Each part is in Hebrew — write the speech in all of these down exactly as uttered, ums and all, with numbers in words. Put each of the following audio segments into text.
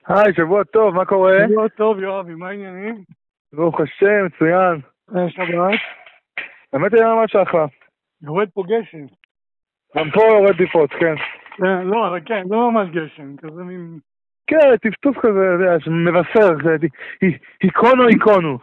היי, שבוע טוב, מה קורה? שבוע טוב, יואבי, מה העניינים? ברוך השם, מצוין. שבת? באמת היה ממש אחלה. יורד פה גשם. גם פה יורד טיפות, כן. לא, אבל כן, לא ממש גשם, כזה מין... כן, טפטוף כזה, אתה יודע, שמבשר, היקונו היקונו.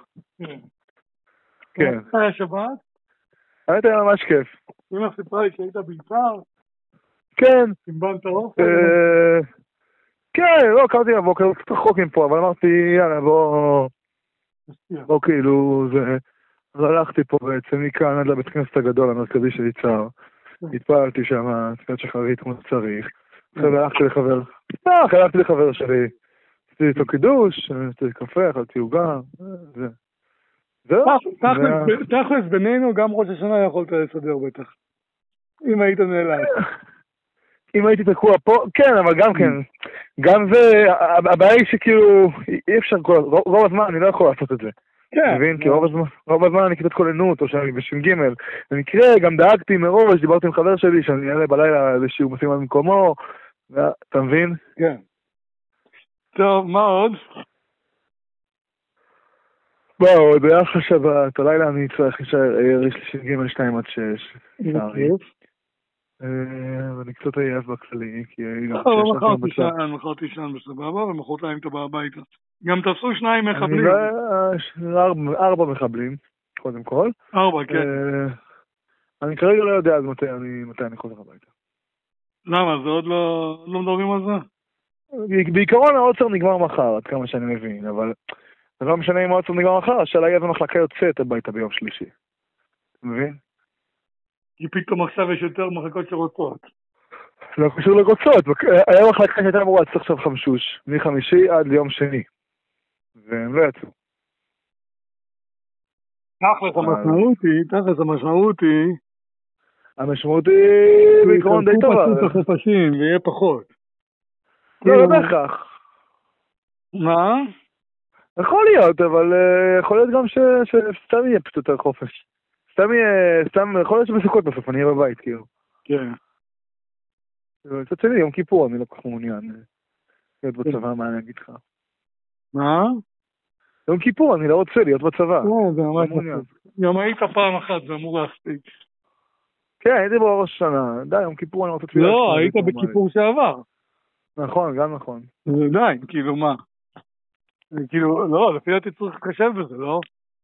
כן. היה שבת? באמת היה ממש כיף. אמא סיפרה לי שהיית ביצר? כן. סימבנת אוכל? כן, לא, קמתי בבוקר, קצת רחוק מפה, אבל אמרתי, יאללה, בוא... בוא כאילו, זה... אז הלכתי פה בעצם מכאן עד לבית כנסת הגדול המרכזי של יצהר. התפעלתי שם, תפילת שחרית כמו שצריך. אחרי הלכתי לחבר... לא, הלכתי לחבר שלי. עשיתי איתו קידוש, עשיתי קפה, אכלתי עוגה, זה... זהו. תכלס בינינו גם ראש השנה יכולת לסדר בטח. אם היית נעלם. אם הייתי תקוע פה, כן, אבל גם כן. גם זה, הבעיה היא שכאילו, אי אפשר, רוב הזמן אני לא יכול לעשות את זה. כן. מבין? כי רוב הזמן אני כתת כולנות, או שאני בש"ג. במקרה, גם דאגתי מראש, דיברתי עם חבר שלי, שאני אעלה בלילה לשיעור משימה במקומו, אתה מבין? כן. טוב, מה עוד? מה עוד? היה לך שבת, הלילה אני צריך להישאר, יש לי ש"ג שתיים עד שש. ואני קצת עייף בכללי, כי... מחר תישן בסבבה, ומחרתיים אתה בא הביתה. גם תעשו שניים מחבלים. ארבע מחבלים, קודם כל. ארבע, כן. אני כרגע לא יודע אז מתי אני חוזר הביתה. למה? זה עוד לא מדברים על זה? בעיקרון העוצר נגמר מחר, עד כמה שאני מבין, אבל זה לא משנה אם העוצר נגמר מחר, השאלה היא איזה מחלקה יוצאת הביתה ביום שלישי. אתה מבין? כי פתאום עכשיו יש יותר מחלקות שרוצות. לא קשור לרוצות, היה מחלקה שהייתה אמורה לצריך עכשיו חמשוש, מחמישי עד ליום שני. והם לא יצאו. תכלס המשמעות היא, תכלס המשמעות היא... המשמעות היא בעיקרון די טובה. יחלקו פשוט החופשים ויהיה פחות. לא, לא בהכרח. מה? יכול להיות, אבל יכול להיות גם שסתם יהיה פשוט יותר חופש. סתם יהיה, סתם, יכול להיות שבסוכות בסוף, אני אהיה בבית, כאילו. כן. קצת שלי, יום כיפור, אני לא כל כך מעוניין להיות בצבא, מה אני אגיד לך? מה? יום כיפור, אני לא רוצה להיות בצבא. לא, זה ממש מעוניין. גם היית פעם אחת, זה אמור להספיק. כן, הייתי בו ראש השנה. די, יום כיפור אני רוצה תפילה. לא, היית בכיפור שעבר. נכון, גם נכון. זה די, כאילו מה? כאילו, לא, לפי דעתי צריך לקשב בזה, לא?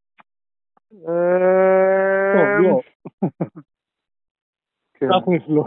טוב, לא. כן. תכלס לא.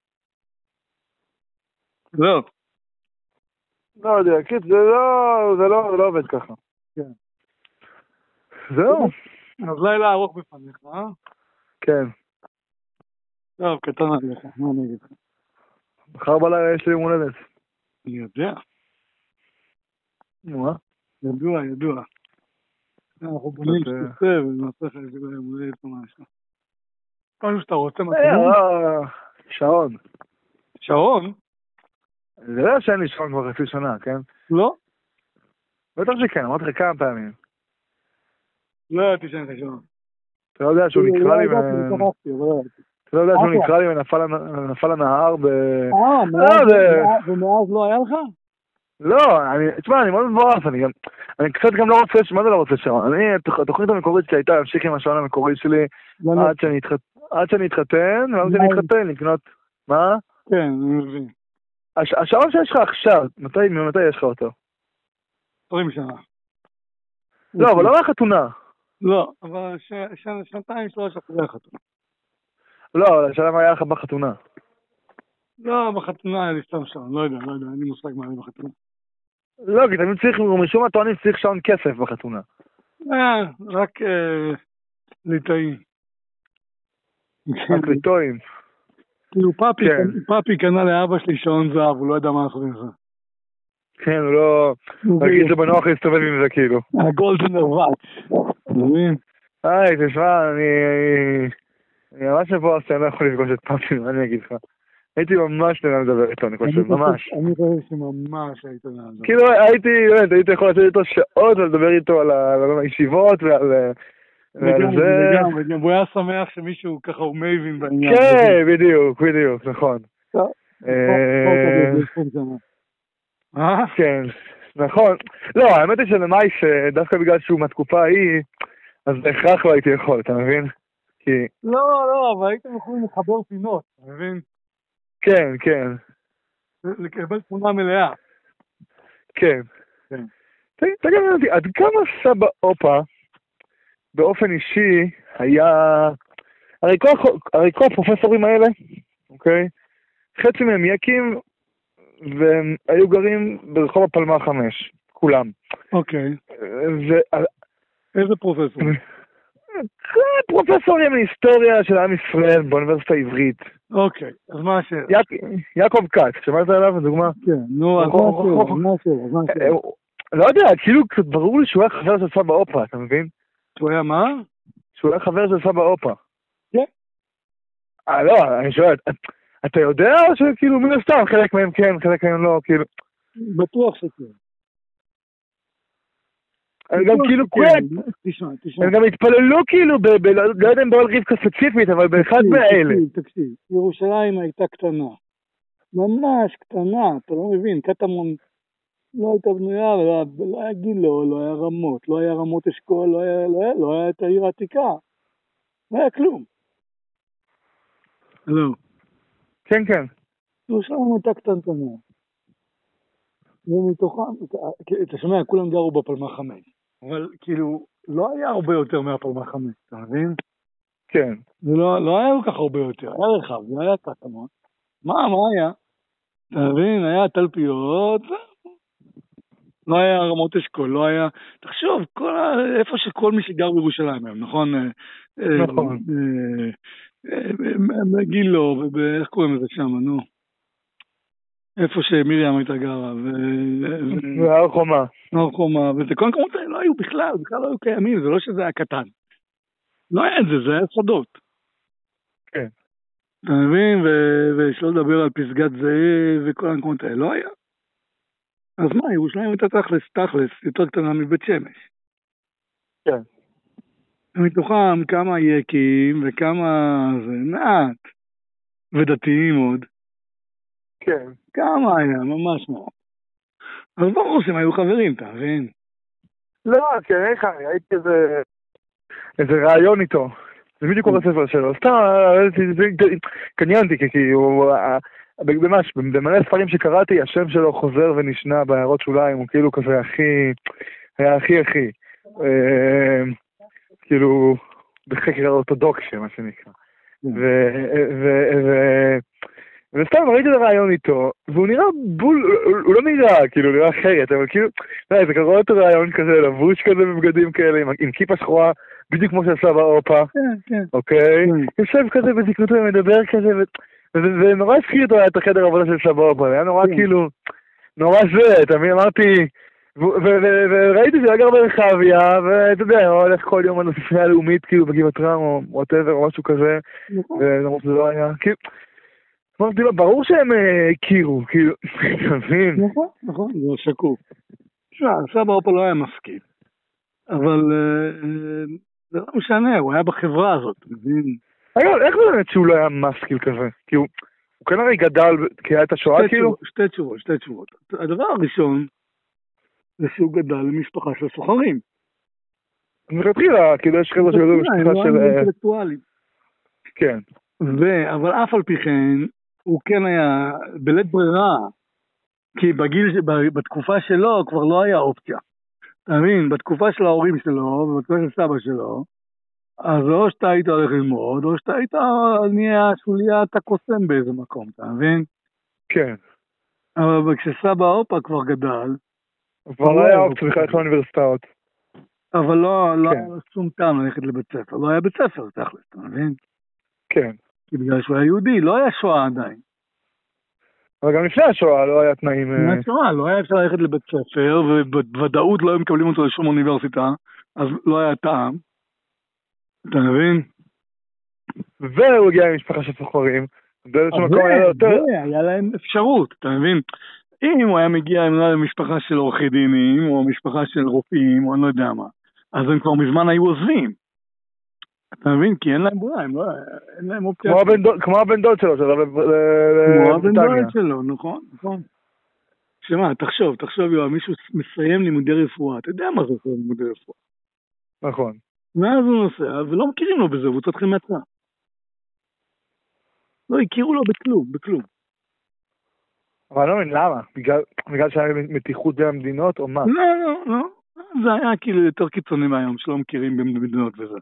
זהו. לא יודע, קיץ, זה לא, זה לא, זה לא עובד ככה. כן. זהו. אז לילה ארוך בפניך, אה? כן. טוב, קטן עליך, מה אני אגיד לך? מחר בלילה יש לי יום הולדת. אני יודע. נו, מה? ידוע, ידוע. אנחנו בונים שתצא ונעשה לך איזה יום הולדת או משהו. משהו שאתה רוצה מתאים? שעון. שעון? זה לא שאין לי שעון כבר חצי שנה, כן? לא. בטח שכן, אמרתי לך כמה פעמים. לא ידעתי שאין לך שעון. אתה לא יודע שהוא נקרא לי ו... אתה לא יודע שהוא נקרא לי ונפל לנהר ב... אה, ומאז לא היה לך? לא, תשמע, אני מאוד מבואף, אני גם... אני קצת גם לא רוצה, מה זה לא רוצה שעון? אני, התוכנית המקורית שלי הייתה להמשיך עם השעון המקורי שלי עד שאני אתחתן, ואז שאני אתחתן לקנות... מה? כן, אני מבין. השעון שיש לך עכשיו, ממתי יש לך אותו? עשרים שנה. לא, אבל לא מהחתונה. לא, אבל שנתיים שלוש אחרי החתונה. לא, אבל השאלה מה היה לך בחתונה. לא, בחתונה היה לי סתם שעון, לא יודע, לא יודע, אין לי מושג מה היה בחתונה. לא, כי תמיד צריך, משום מה טוענים צריך שעון כסף בחתונה. אה, רק ליטאים. רק ליטאים. כאילו פאפי קנה לאבא שלי שעון זהב, הוא לא יודע מה לעשות עם זה. כן, הוא לא... רגיל זה בנוח להסתובב עם זה, כאילו. הגולדן וואץ'. מבין? היי, תשמע, אני... אני ממש מבואס שאני לא יכול לפגוש את פאפי, מה אני אגיד לך? הייתי ממש נראה לדבר איתו, אני חושב, ממש. אני חושב שממש היית נראה לדבר. כאילו, הייתי, באמת, הייתי יכול לצאת איתו שעות ולדבר איתו על הישיבות ועל... וגם, וגם, והוא היה שמח שמישהו ככה הוא מייבין בעניין. כן, בדיוק, בדיוק, נכון. אה? כן, נכון. לא, האמת היא שלמאי שדווקא בגלל שהוא מהתקופה ההיא, אז בהכרח לא הייתי יכול, אתה מבין? כי... לא, לא, אבל הייתם יכולים לחבר פינות, אתה מבין? כן, כן. לקבל תמונה מלאה. כן. כן. תגיד אותי, עד כמה סבא אופה באופן אישי היה... הרי כל, הרי כל הפרופסורים האלה, אוקיי? חצי מהם יקים, והם היו גרים ברחוב הפלמ"ח חמש, כולם. אוקיי. ו... איזה פרופסור? פרופסורים להיסטוריה של עם ישראל באוניברסיטה העברית. אוקיי, אז מה השאלה? יעקב כץ, שמעת עליו, דוגמה? כן, נו, אז מה השאלה? לא יודע, כאילו ברור לי שהוא היה חבר של סבא אופה, אתה מבין? שהוא היה מה? שהוא היה חבר של סבא אופה. כן. אה, לא, אני שואל, אתה יודע או שכאילו מן הסתם, חלק מהם כן, חלק מהם לא, כאילו... בטוח שכן. הם גם כאילו כולם, הם גם התפללו כאילו, לא יודע אם בעל רבקה ספציפית, אבל באחד מהאלה. תקשיב, תקשיב, ירושלים הייתה קטנה. ממש קטנה, אתה לא מבין, קטמון לא הייתה בנויה, לא היה גילו, לא היה רמות, לא היה רמות אשכול, לא היה את העיר העתיקה. לא היה כלום. לא. כן, כן. ירושלים הייתה קטנטנה. ומתוכם, אתה שומע, כולם גרו בפלמ"ח חמש. אבל כאילו, לא היה הרבה יותר מהפלמ"ח חמש, אתה מבין? כן. זה לא, לא היה כל כך הרבה יותר, היה רחב, זה היה קטמון. מה, מה היה? אתה מבין, היה תלפיות, לא היה רמות אשכול, לא היה... תחשוב, כל, איפה שכל מי שגר בירושלים היום, נכון? נכון. גילו, ואיך קוראים לזה שם, נו? איפה שמרים הייתה גרה, ו... והר חומה. הר חומה, וזה כל המקומות האלה לא היו בכלל, בכלל לא היו קיימים, זה לא שזה היה קטן. לא היה את זה, זה היה שדות. כן. אתה מבין? ושלא לדבר על פסגת זאב וכל המקומות האלה, לא היה. אז מה, ירושלים הייתה תכלס, תכלס, יותר קטנה מבית שמש. כן. ומתוכם כמה יקים וכמה זה מעט, ודתיים עוד. כן. כמה היה, ממש מעט. אז ברור שהם היו חברים, אתה מבין? לא, כן, איך אני, הייתי איזה... איזה רעיון איתו. זה בדיוק כל הספר שלו. סתם, קניינתי, כי הוא... ממש, במלא ספרים שקראתי, השם שלו חוזר ונשנה בהערות שוליים, הוא כאילו כזה הכי... היה הכי הכי. כאילו, בחקר האורתודוקסיה, מה שנקרא. וסתם ראיתי את הרעיון איתו, והוא נראה בול, הוא לא נראה, כאילו, נראה אחרת, אבל כאילו, זה כזה רואה את הרעיון כזה, לבוש כזה בבגדים כאלה, עם כיפה שחורה, בדיוק כמו שעשה באופה, אוקיי? יושב כזה בזקנותו ומדבר כזה, ונורא הזכיר אותו את החדר העבודה של סבא אופה, היה נורא כאילו, נורא זה, תמיד אמרתי, וראיתי שזה גר ברחביה, ואתה יודע, הוא הולך כל יום על הספרייה הלאומית, כאילו בגבעת רם, או whatever, או משהו כזה, ולמרות שזה לא היה, כאילו, אמרתי לו, ברור שהם הכירו, כאילו, אתה מבין? נכון, נכון, זה שקוף. תשמע, סבא אופה לא היה מסכים, אבל זה לא משנה, הוא היה בחברה הזאת, מבין? אגב, איך באמת שהוא לא היה משכיל כזה? כי הוא כן הרי גדל, כי היה את השואה כאילו? שתי תשובות, שתי תשובות. הדבר הראשון, זה שהוא גדל למשפחה של סוחרים. מלכתחילה, כאילו יש חבר'ה שגדלו במשפחה של... הוא היה אינטלקטואלי. כן. אבל אף על פי כן, הוא כן היה בלית ברירה, כי בגיל, בתקופה שלו כבר לא היה אופציה. אתה מבין, בתקופה של ההורים שלו, ובתקופה של סבא שלו, אז או שאתה היית הולך ללמוד, או שאתה היית נהיה שוליית הקוסם באיזה מקום, אתה מבין? כן. אבל כשסבא אופה כבר גדל, כבר לא היה אופציה בכלל לאוניברסיטאות. אבל לא היה שום טעם ללכת לבית ספר, לא היה בית ספר, תכלס, אתה מבין? כן. כי בגלל שהוא היה יהודי, לא היה שואה עדיין. אבל גם לפני השואה לא היה תנאים... לפני השואה, לא היה אפשר ללכת לבית ספר, ובוודאות לא היו מקבלים אותו לשום אוניברסיטה, אז לא היה טעם. אתה מבין? והוא הגיע למשפחה של סוחרים, היה להם אפשרות, אתה מבין? אם הוא היה מגיע למשפחה של עורכי דינים, או משפחה של רופאים, או אני לא יודע מה, אז הם כבר מזמן היו עוזבים. אתה מבין? כי אין להם ברירה, אין להם אופציה. כמו הבן דוד שלו, כמו הבן דוד שלו, נכון, נכון. שמה, תחשוב, תחשוב, יואב, מישהו מסיים לימודי רפואה, אתה יודע מה זה לימודי רפואה. נכון. ואז הוא נוסע, ולא מכירים לו בזה, והוא צריך מעצמה. לא הכירו לו בכלום, בכלום. אבל אני לא מבין למה, בגלל, בגלל שהיה מתיחות בין המדינות או מה? לא, לא, לא. זה היה כאילו יותר קיצוני מהיום, שלא מכירים במדינות וזה.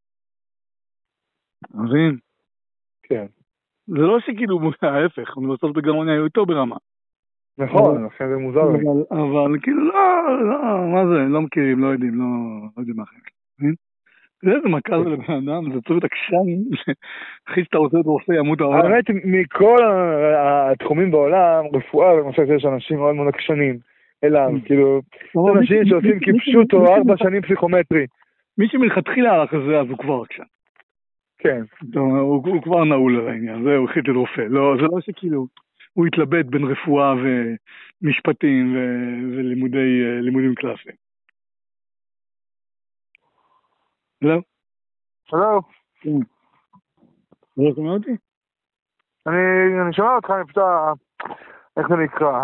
מבין? כן. זה לא שכאילו ההפך, בסוף בגרמניה היו איתו ברמה. נכון, לכן זה מוזר. אבל, אבל כאילו לא, לא, מה זה, לא מכירים, לא יודעים, לא, לא יודעים מה אחר. מבין? זה איזה מכה זה לבן אדם, זה צריך את הקשן, אחי שאתה רוצה את רופא ימות העולם. האמת, מכל התחומים בעולם, רפואה, למשל שיש אנשים מאוד מאוד עקשנים אליו, כאילו, יש אנשים שעושים כפשוט או ארבע שנים פסיכומטרי. מי שמלכתחילה הלך לזה, אז הוא כבר עקשן. כן. הוא כבר נעול על העניין, זה הוא החליט לרופא. לא, זה לא שכאילו, הוא התלבט בין רפואה ומשפטים ולימודים קלאסיים. לא? שלום. כן. לא שומע אותי? אני שומע אותך, אני פשוט, איך זה נקרא?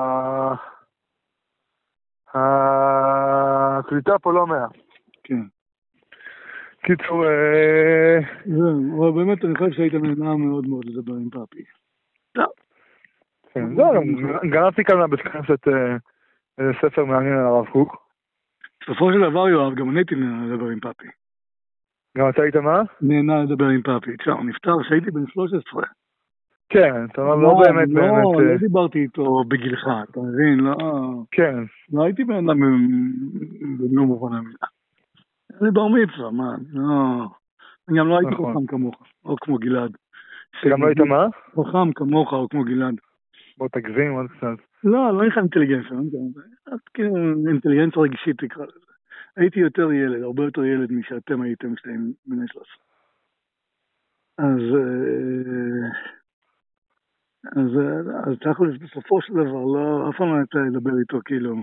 הקליטה פה לא מאה. כן. קיצור, זהו, אבל באמת אני חושב שהיית נהנה מאוד מאוד לדבר עם פאפי. טוב. כן, זהו, גרפתי כאן מהבית כנסת איזה ספר מעניין על הרב קוק. בסופו של דבר, יואב, גם אני הייתי נהנה לדבר עם פאפי. גם אתה היית מה? נהנה לדבר עם פאפי. תשמע, הוא נפטר שהייתי בן שלוש עשרה. כן, אתה אומר, לא באמת באמת. לא, לא דיברתי איתו בגילך, אתה מבין? לא. כן. לא הייתי בן אדם במלוא מובן המילה. אני בר מצווה, מה? לא. אני גם לא הייתי חכם כמוך, או כמו גלעד. גם לא היית מה? חכם כמוך, או כמו גלעד. בוא תגזים עוד קצת. לא, לא נכנס אינטליגנציה. כאילו, אינטליגנציה רגשית תקרא לזה. הייתי יותר ילד, הרבה יותר ילד משאתם הייתם שלהם בני שלוש. אז... אז, אז צריך בסופו של דבר, לא, אף פעם לא הייתה לדבר איתו כאילו,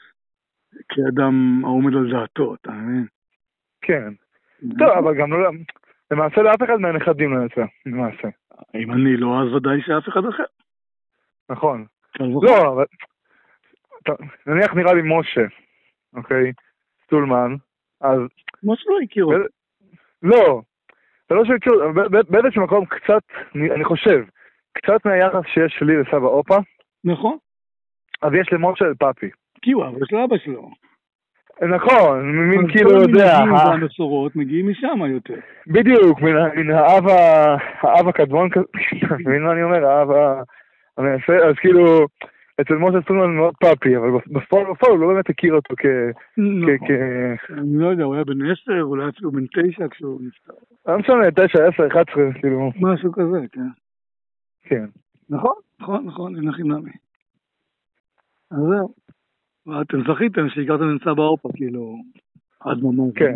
כאדם העומד על דעתו, אתה מבין? כן. טוב, אבל גם לא, למעשה לאף אחד מהנכדים לא יצא, למעשה. אם אני לא, אז ודאי שאף אחד אחר. נכון. לא, אבל, נניח נראה לי משה, אוקיי, סטולמן, אז... משה לא הכיר אותו. לא, זה לא שהכיר, באיזשהו מקום קצת, אני חושב, קצת מהיחס שיש לי לסבא אופה. נכון. אז יש למשה אל פאפי. כי הוא אבא של אבא שלו. נכון, מין כאילו יודע. המנהגים והמסורות מגיעים משם יותר. בדיוק, מן האב הקדמון כזה, מבין מה אני אומר, האב המנסה, אז כאילו, אצל משה סטולמן מאוד פאפי, אבל בפועל הוא לא באמת הכיר אותו כ... אני לא יודע, הוא היה בן עשר, אולי אפילו בן תשע כשהוא נפטר. לא משנה, תשע, עשר, אחת עשרה, כאילו. משהו כזה, כן. כן. נכון, נכון, נכון, אין לכם נמי. אז זהו. ואתם זכיתם שהכרתם את סבא אופה, כאילו, עד ממש. כן.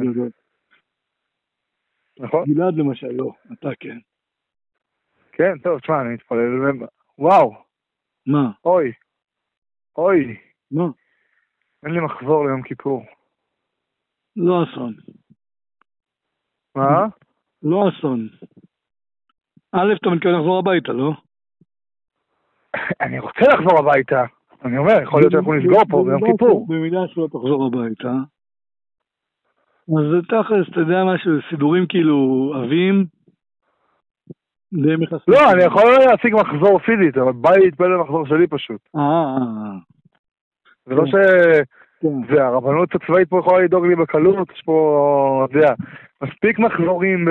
נכון. גלעד למשל, לא, אתה כן. כן, טוב, תשמע, אני מתפלל, וואו. מה? אוי. אוי. מה? אין לי מחזור ליום כיפור. לא אסון. מה? לא אסון. א', אתה מתכוון לחזור הביתה, לא? אני רוצה לחזור הביתה. אני אומר, יכול להיות שאנחנו נסגור פה ביום כיפור. במידה שלא תחזור הביתה. אז זה תכלס, אתה יודע משהו, סידורים כאילו אבים, די מחסים. לא, אני יכול להציג מחזור פיזית, אבל בא לי להתפלל למחזור שלי פשוט. אה, אה, אה. זה לא ש... זה, הרבנות הצבאית פה יכולה לדאוג לי בקלות, יש פה, אתה יודע, מספיק מחזורים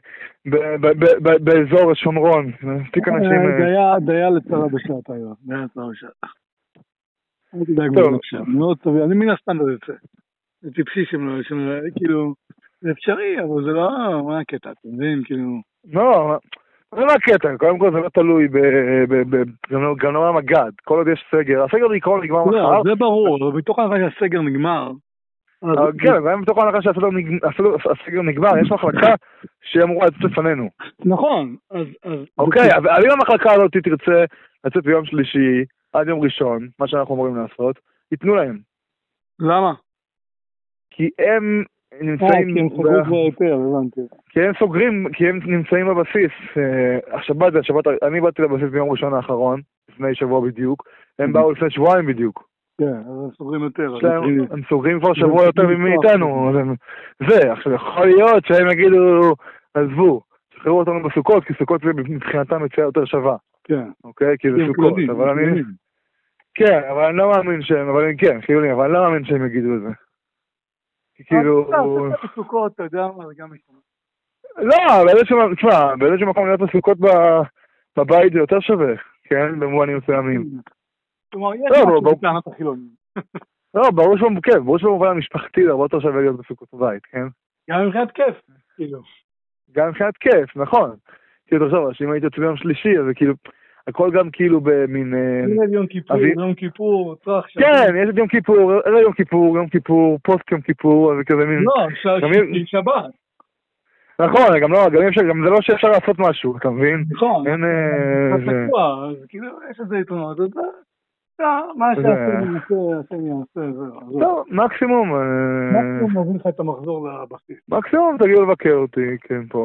באזור השומרון, מספיק אנשים... דיה לצרה בשעת היום, דיה לצרה בשעת. אל תדאג בזה עכשיו, מאוד טוב, אני מן הסתם לא יוצא. זה טיפשי שהם כאילו, זה אפשרי, אבל זה לא, מה הקטע, אתה מבין, כאילו... לא, זה לא הקטע, קודם כל זה לא תלוי גם לא מגד, כל עוד יש סגר, הסגר בעיקרון נגמר מחר. לא, זה ברור, אבל בתוך ההנחה שהסגר נגמר. כן, אבל בתוך ההנחה שהסגר נגמר, יש מחלקה שהיא אמורה לצאת לפנינו. נכון, אז... אוקיי, אבל אם המחלקה הזאת תרצה לצאת ביום שלישי, עד יום ראשון, מה שאנחנו אמורים לעשות, ייתנו להם. למה? כי הם נמצאים... כי הם סוגרים כבר יותר, הבנתי. כי הם סוגרים, כי הם נמצאים בבסיס. השבת זה השבת, אני באתי לבסיס ביום ראשון האחרון, לפני שבוע בדיוק, הם באו לפני שבועיים בדיוק. כן, אז הם סוגרים יותר. הם סוגרים כבר שבוע יותר מאיתנו. זה, עכשיו יכול להיות שהם יגידו, עזבו, שחררו אותנו בסוכות, כי סוכות זה מבחינתם יציאה יותר שווה. כן. אוקיי? כי זה סוכות. אבל אני... כן, אבל אני לא מאמין שהם, אבל אני כן, חיולי, אבל אני לא מאמין שהם יגידו את זה. כאילו... אתה בסוכות, אתה יודע מה, זה גם משתמע. לא, באיזשהו מקום להיות בסוכות בבית זה יותר שווה, כן? במובנים מסוימים. כלומר, יש משהו בטענת החילונים. לא, ברור שבמובן, ברור שבמובן המשפחתי זה הרבה יותר שווה להיות בסוכות בבית, כן? גם מבחינת כיף, כאילו. גם מבחינת כיף, נכון. כאילו, תחשוב, שאם הייתי יוצא ביום שלישי, אז זה כאילו, הכל גם כאילו במין... יום כיפור, יום כיפור, צרח שם. כן, יש את יום כיפור, ערב יום כיפור, יום כיפור, פוסט יום כיפור, אז זה כזה מין... לא, שבת. נכון, גם לא, גם אפשר, גם זה לא שאפשר לעשות משהו, אתה מבין? נכון. אין... אז כאילו, יש איזה יתרונות, אז מה שהשם יעשה, השם יעשה, זהו. טוב, מקסימום... מקסימום מוביל לך את המחזור לבסיס. מקסימום תגיעו לבקר אותי, כן, פה.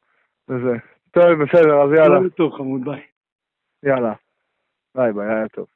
וזה. טוב, בסדר, אז יאללה. טוב, חמוד, ביי. יאללה. ביי ביי, היה טוב.